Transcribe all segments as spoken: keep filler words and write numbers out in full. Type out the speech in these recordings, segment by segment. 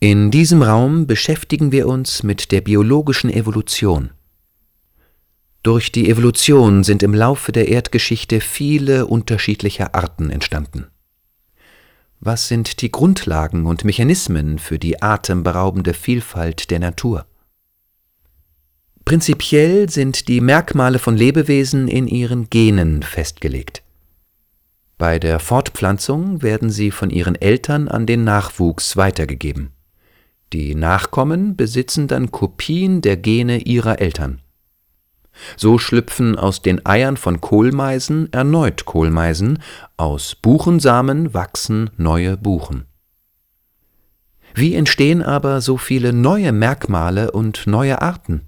In diesem Raum beschäftigen wir uns mit der biologischen Evolution. Durch die Evolution sind im Laufe der Erdgeschichte viele unterschiedliche Arten entstanden. Was sind die Grundlagen und Mechanismen für die atemberaubende Vielfalt der Natur? Prinzipiell sind die Merkmale von Lebewesen in ihren Genen festgelegt. Bei der Fortpflanzung werden sie von ihren Eltern an den Nachwuchs weitergegeben. Die Nachkommen besitzen dann Kopien der Gene ihrer Eltern. So schlüpfen aus den Eiern von Kohlmeisen erneut Kohlmeisen, aus Buchensamen wachsen neue Buchen. Wie entstehen aber so viele neue Merkmale und neue Arten?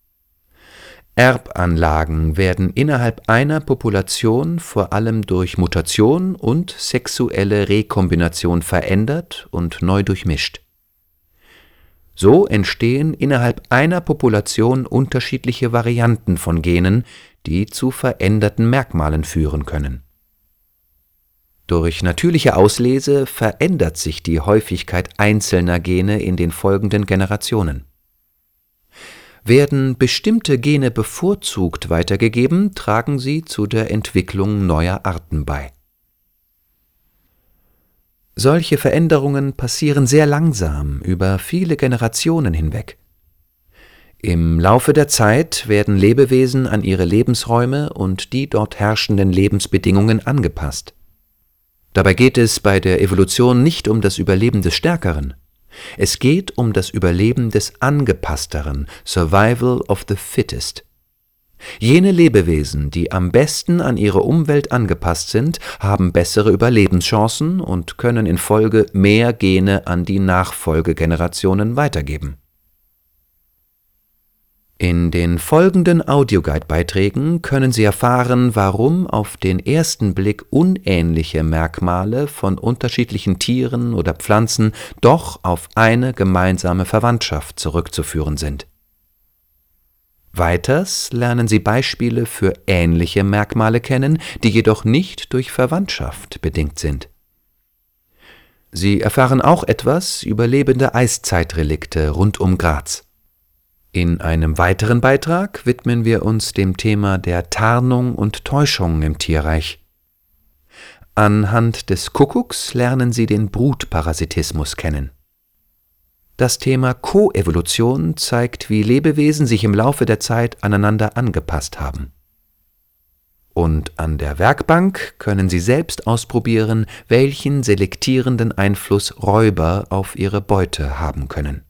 Erbanlagen werden innerhalb einer Population vor allem durch Mutation und sexuelle Rekombination verändert und neu durchmischt. So entstehen innerhalb einer Population unterschiedliche Varianten von Genen, die zu veränderten Merkmalen führen können. Durch natürliche Auslese verändert sich die Häufigkeit einzelner Gene in den folgenden Generationen. Werden bestimmte Gene bevorzugt weitergegeben, tragen sie zu der Entwicklung neuer Arten bei. Solche Veränderungen passieren sehr langsam über viele Generationen hinweg. Im Laufe der Zeit werden Lebewesen an ihre Lebensräume und die dort herrschenden Lebensbedingungen angepasst. Dabei geht es bei der Evolution nicht um das Überleben des Stärkeren. Es geht um das Überleben des Angepassteren, Survival of the Fittest. Jene Lebewesen, die am besten an ihre Umwelt angepasst sind, haben bessere Überlebenschancen und können in Folge mehr Gene an die Nachfolgegenerationen weitergeben. In den folgenden Audioguide-Beiträgen können Sie erfahren, warum auf den ersten Blick unähnliche Merkmale von unterschiedlichen Tieren oder Pflanzen doch auf eine gemeinsame Verwandtschaft zurückzuführen sind. Weiters lernen Sie Beispiele für ähnliche Merkmale kennen, die jedoch nicht durch Verwandtschaft bedingt sind. Sie erfahren auch etwas über lebende Eiszeitrelikte rund um Graz. In einem weiteren Beitrag widmen wir uns dem Thema der Tarnung und Täuschung im Tierreich. Anhand des Kuckucks lernen Sie den Brutparasitismus kennen. Das Thema Koevolution zeigt, wie Lebewesen sich im Laufe der Zeit aneinander angepasst haben. Und an der Werkbank können Sie selbst ausprobieren, welchen selektierenden Einfluss Räuber auf ihre Beute haben können.